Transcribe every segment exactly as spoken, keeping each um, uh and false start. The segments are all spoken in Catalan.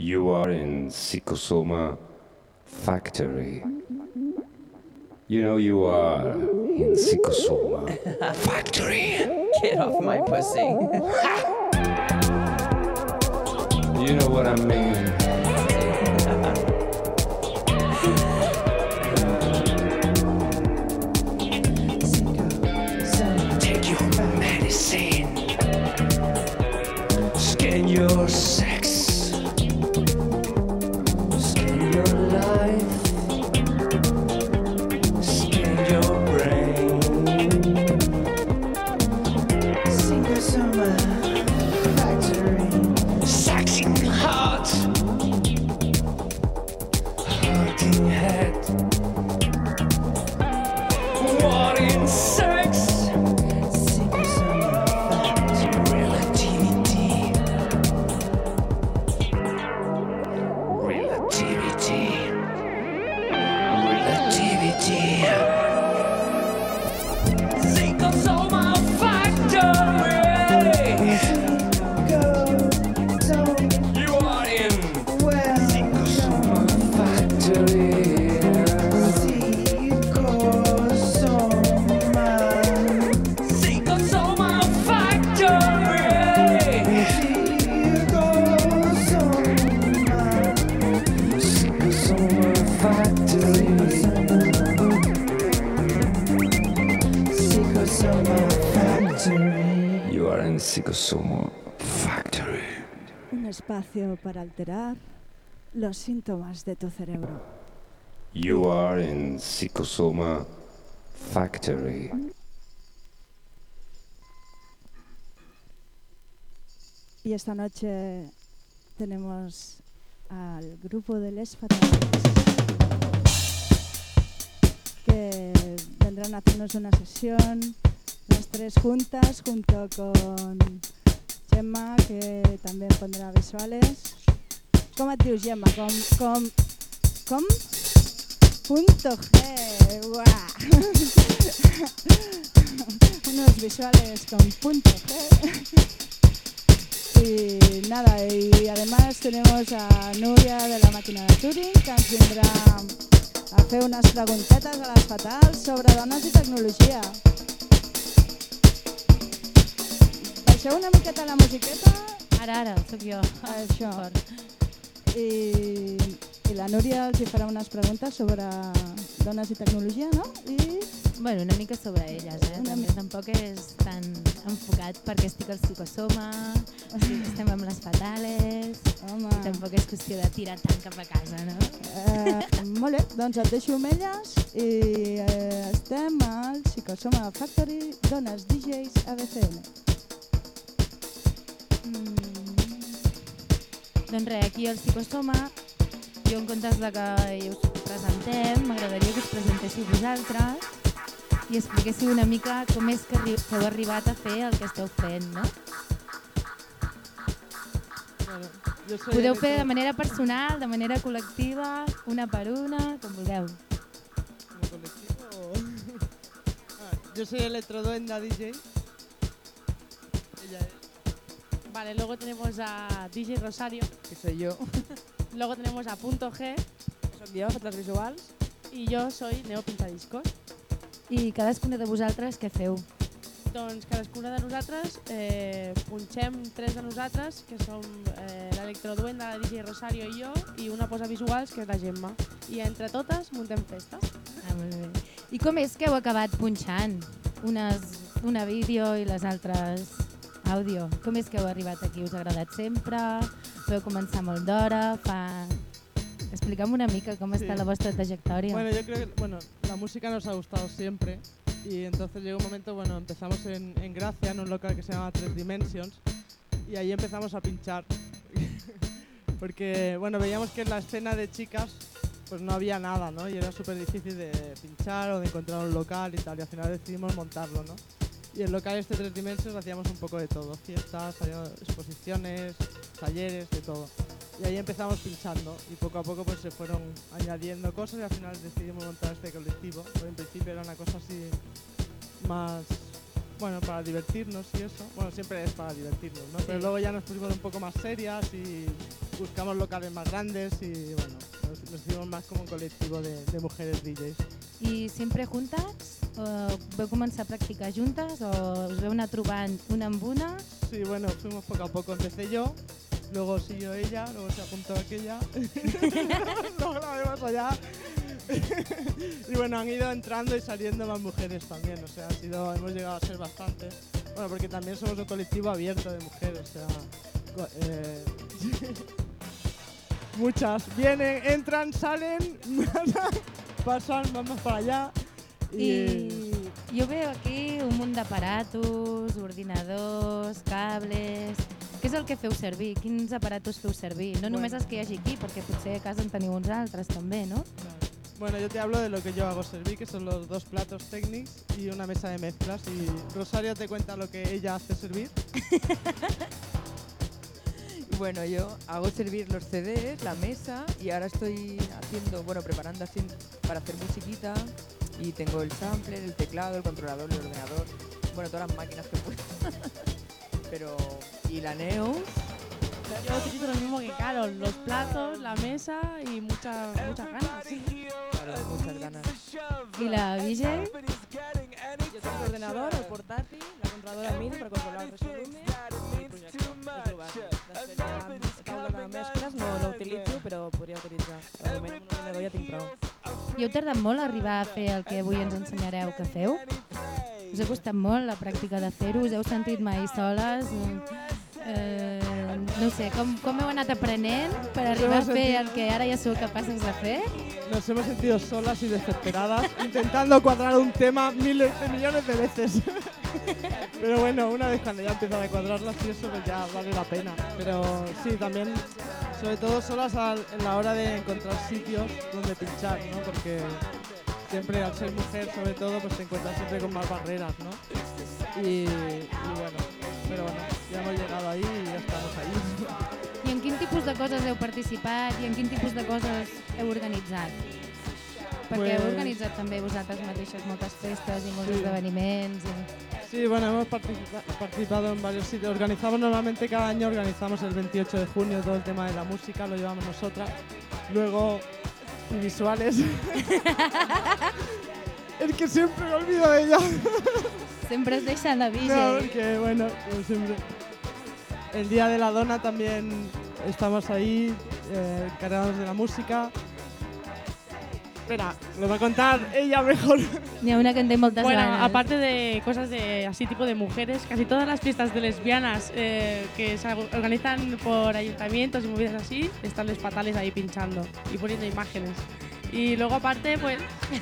You are in Psychosoma Factory. You know you are in Psychosoma Factory. Get off my pussy. You know what I mean? Take your medicine. Scan your sex. Scan your life. Scan your brain. Psychosoma Factory. Saxing heart. Hurting head. What in sex? Psychosoma Factory. Relativity. Relativity. Relativity. Psychosoma Factory. You are in Psychosoma Factory. Psychosoma Factory. Psychosoma Factory. Psychosoma Factory. You are in Psychosoma Factory. Un espacio para alterar los síntomas de tu cerebro. You are in Psychosoma Factory. Y esta noche tenemos al grupo de Les Fatales que vendrán a hacernos una sesión las tres juntas junto con Gemma, que también pondrá visuales. Com et dius, Gemma? Com, com, com? Punto G. Uah. Unos visuales con punto G. Y nada, y además tenemos a Núria de la Màquina de Turing, que ens vindrà a fer unes preguntetes a les Fatals sobre dones i tecnologia. Baixeu una miqueta la musiqueta. Ara, ara, sóc jo. Això. Fort. I, i la Núria els hi farà unes preguntes sobre dones i tecnologia, no? I Bueno, una mica sobre elles, eh? Una També mi- tampoc és tan enfocat perquè estic al Psychosoma, estic, estem amb les Fatales, home, i tampoc és qüestió de tirar tant cap a casa, no? eh, molt bé, doncs et deixo amb elles i eh, estem al Psychosoma Factory, dones D Js A B C N. Mm. Doncs res, aquí al Psychosoma, jo en comptes de que us presentem, m'agradaria que us presentéssiu vosaltres i expliquéssiu una mica com és que, arri que heu arribat a fer el que esteu fent, no? Bueno, yo soy Podeu electro- fer de manera personal, de manera col·lectiva, una per una, com vulgueu. como colectivo. Ah, yo soy Electroduenda D J. Ella es. Vale, luego tenemos a D J Rosario, Que soy yo. luego tenemos a Punto G Soc jo, fotos visuals. y yo soy Neo Pintadiscos. I cadascuna de vosaltres què feu? Doncs cadascuna de nosaltres eh, punxem tres de nosaltres, que som eh, l'Electroduenda, la D J Rosario i jo, i una posa visuals, que és la Gemma. I entre totes muntem festa. Ah, molt bé. I com és que heu acabat punxant? Unes, una vídeo i les altres àudio. Com és que heu arribat aquí? Us ha agradat sempre? Vau començar molt d'hora? Fa... Explica'm una mica com Sí. està la vostra trajectòria. Bueno, yo creo que bueno, la música nos ha gustado siempre y entonces llegó un momento, bueno, empezamos en, en Gracia, en un local que se llama Tres Dimensions, y ahí empezamos a pinchar. Porque, bueno, veíamos que en la escena de chicas pues no había nada, ¿no? Y era súper difícil de pinchar o de encontrar un local y tal, y al final decidimos montarlo, ¿no? Y el local este Tres Dimensions hacíamos un poco de todo, fiestas, hacíamos exposiciones, talleres, de todo. Y ahí empezamos pinchando y poco a poco pues se fueron añadiendo cosas y al final decidimos montar este colectivo. Porque en principio era una cosa así más, bueno, para divertirnos y eso. Bueno, siempre es para divertirnos, ¿no? Pero luego ya nos pusimos un poco más serias y buscamos locales más grandes y bueno, nos, nos hicimos más como un colectivo de, de mujeres D Js. I sempre juntes? O veu començar a practicar juntes o us veu anar trobant una amb una? Sí, bueno, fuimos poco a poco. Empecé yo, luego siguió ella, luego se apuntó aquella, luego la de más allá. Y bueno, han ido entrando y saliendo más mujeres también, o sea, ha sido, hemos llegado a ser bastantes. Bueno, porque también somos un colectivo abierto de mujeres, o sea, co- eh, muchas vienen, entran, salen, pasan, vamos para allá. I jo veo aquí un munt d'aparatos, ordinadors, cables... Què és el que feu servir? Quins aparatos feu servir? No només els que hi hagi aquí, perquè potser a casa en teniu uns altres també, no? Bueno, yo te hablo de lo que yo hago servir, que son los dos platos Technics y una mesa de mezclas. Y Rosario te cuenta lo que ella hace servir. Bueno, yo hago servir los C Ds, la mesa y ahora estoy haciendo, bueno, preparando así para hacer musiquita y tengo el sampler, el teclado, el controlador, el ordenador, bueno, todas las máquinas que puedo. Pero, y la Neo, Yo utilizo lo mismo que Carol, los platos, la mesa y mucha, muchas ganas. claro, muchas ganas. I la V J? Yo tengo el ordenador, el portátil, la controladora MIDI per controlar el resolume i el projector, és el bàsic. Després ja la taula de mescles no l'utilitzo, però podria utilitzar. De moment amb un ordinador ja tinc prou. I heu tardat molt a arribar a fer el que avui ens ensenyareu que feu? Us ha costat molt la pràctica de fer-ho? Us heu sentit mai soles? Eh, no sé, com, com heu anat aprenent per arribar a fer el que ara ja sou capaces de fer? Nos hemos sentido solas y desesperadas, intentando cuadrar un tema miles de millones de veces. Pero bueno, una vez cuando ya empiezan a cuadrarlas y eso, pues ya vale la pena. Pero sí, también, sobre todo solas al- en la hora de encontrar sitios donde pinchar, ¿no? Porque siempre al ser mujer, sobre todo, pues te encuentras siempre con más barreras, ¿no? Y, y bueno, pero bueno, ya hemos llegado ahí y ya estamos ahí. I en quin tipus de coses heu participat i en quin tipus de coses heu organitzat? Perquè Pues- heu organitzat també vosaltres mateixes moltes festes i molts Sí. esdeveniments. I... Sí, bueno, hemos participa- participado en varios sitios. Organizamos normalmente cada año, organizamos el veintiocho de junio todo el tema de la música, lo llevamos nosotras. Luego, y visuales. Es que siempre me olvido de ella. Sempre es deixa la V J. No, porque bueno, como siempre. El día de la dona también estamos ahí, eh, encargados de la música. Espera, lo va a contar ella mejor. N'hi ha una que en té moltes Bueno, ganes. aparte de cosas de así tipo de mujeres, casi todas las fiestas de lesbianas eh, que se organizan por ayuntamientos y movidas así, están los patales ahí pinchando y poniendo imágenes. Y luego aparte, pues...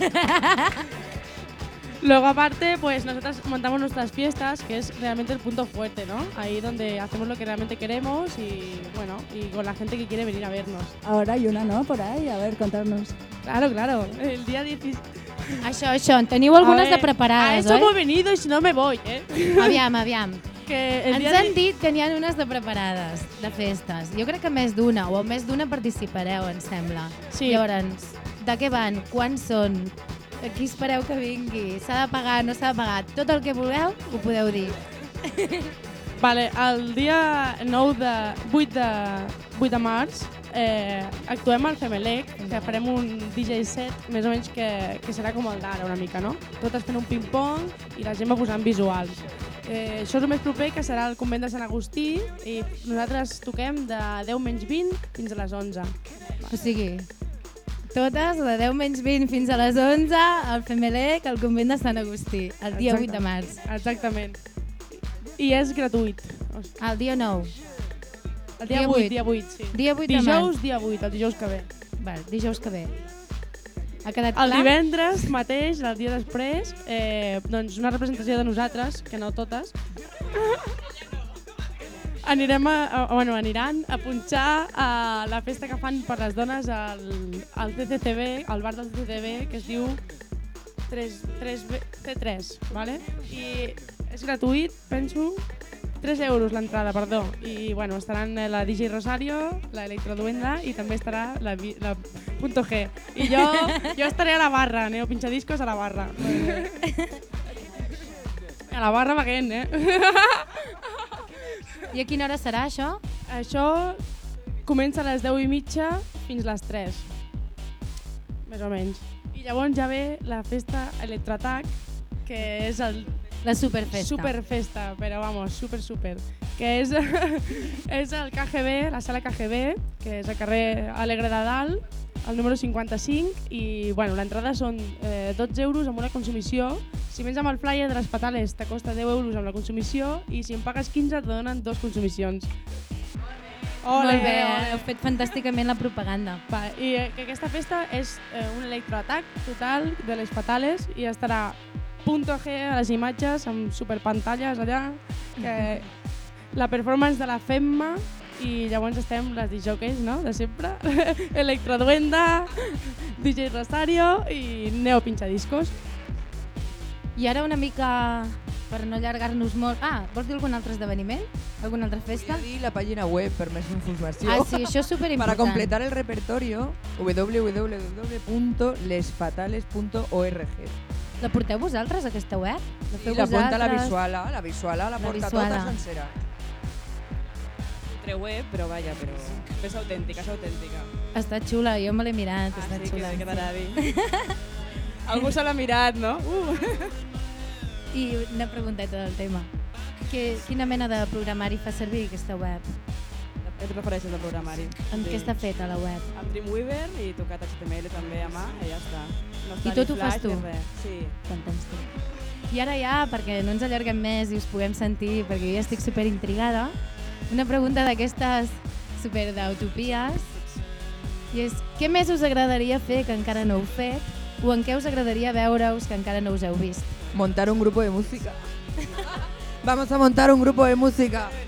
Luego aparte, pues nosotras montamos nuestras fiestas, que es realmente el punto fuerte, ¿no? Ahí donde hacemos lo que realmente queremos y, bueno, y con la gente que quiere venir a vernos. Ahora hay una, ¿no? Por ahí, a ver, contarnos. Claro, claro. El día dieciséis... Això, això, en teniu algunes A ver, de preparades, A eso oi? hemos venido y si no me voy, ¿eh? Aviam, aviam. Que el Ens día han dit que n'hi ha unes de preparades, de festes. Jo crec que més d'una, o més d'una participareu, em sembla. Sí. Llavors, de què van? Quants són? A qui espereu que vingui? S'ha de pagar, no s'ha de pagar? Tot el que vulgueu ho podeu dir. Vale, el dia nou de... vuit de, vuit de març eh, actuem al Femelec, que farem un D J set, més o menys que, que serà com el d'ara una mica, no? Totes fent un ping-pong i la gent va posant visuals. Eh, això és el més proper, que serà el convent de Sant Agustí, i nosaltres toquem de deu menys vint fins a les onze. O sigui, totes de deu menys vint fins a les onze al Femelec, al convent de Sant Agustí, el dia Exacte. vuit de març. Exactament. I és gratuït. O sigui, El dia nou. el dia, Dia vuit, vuit. dia vuit, sí. Dia vuit de Dijous, març. dia vuit, el dijous que ve. Val, dijous que ve. Ha quedat El clar? divendres mateix, el dia després, eh, doncs una representació de nosaltres, que no totes, anirem a, a, bueno, aniran a punxar a la festa que fan per les dones al, al C C C B, al bar del C C C B, que es diu tres, tres, T tres, ¿vale? I és gratuït, penso, tres euros l'entrada, perdó. I bueno, estaran la D J Rosario, la Electroduenda i també estarà la, vi- la Punto G. I jo, jo estaré a la barra, aneu a pinxar discos a la barra. A la barra veient, eh? I a quina hora serà això? Això comença a les deu i mitja fins les tres, més o menys. I llavors ja ve la festa Electroatac, que és el La superfesta. superfesta, però vamos, super super, que és, és el K G B, la sala K G B, que és al carrer Alegre de Dalt, el número cinquanta-cinc, i bueno, l'entrada són eh, dotze euros amb una consumició. Si vens amb el flyer de les Fatales t'acosta deu euros amb la consumició, i si en pagues quinze te donen dos consumicions. Ole, Molt bé, ole. heu fet fantàsticament la propaganda. Va, i eh, que aquesta festa és eh, un electroatac total de les Fatales, i estarà punto G a les imatges amb superpantalles allà, que la performance de la Femma, i llavors estem les disjockeys, no?, de sempre, Electroduenda, D J Rosario i Neo Pinchadiscos. I ara una mica, per no allargar-nos molt... Ah, vols dir algun altre esdeveniment? Alguna altra festa? Volia dir la pàgina web per més informació. Ah, sí, això és superimportant. Para completar el repertorio, w w w punt les fatales punt org. La porteu vosaltres, aquesta web? La Sí, feu la porta la vosaltres? Visuala, la Visuala la La porta Visuala. tota sencera. Entre web, però vaja, però és autèntica, és autèntica. Està xula, jo me l'he mirat, Ah, està sí, que xula. sí que t'agradi. Algú se l'ha mirat, no? Uh. I una pregunteta del tema. Que, quina mena de programari fa servir aquesta web? Què et refereixes al programari? En què està feta la web? Amb Dreamweaver i tocat H T M L també a mà i ja està. No està I tot ni ho fas Flash tu? ni res. Sí. Fantàstic. I ara ja, perquè no ens allarguem més i us puguem sentir, perquè jo ja estic superintrigada, una pregunta d'aquestes super d'utopies, i és, què més us agradaria fer que encara no heu fet, o en què us agradaria veure-us que encara no us heu vist? Montar un grupo de música. Vamos a montar un grupo de música.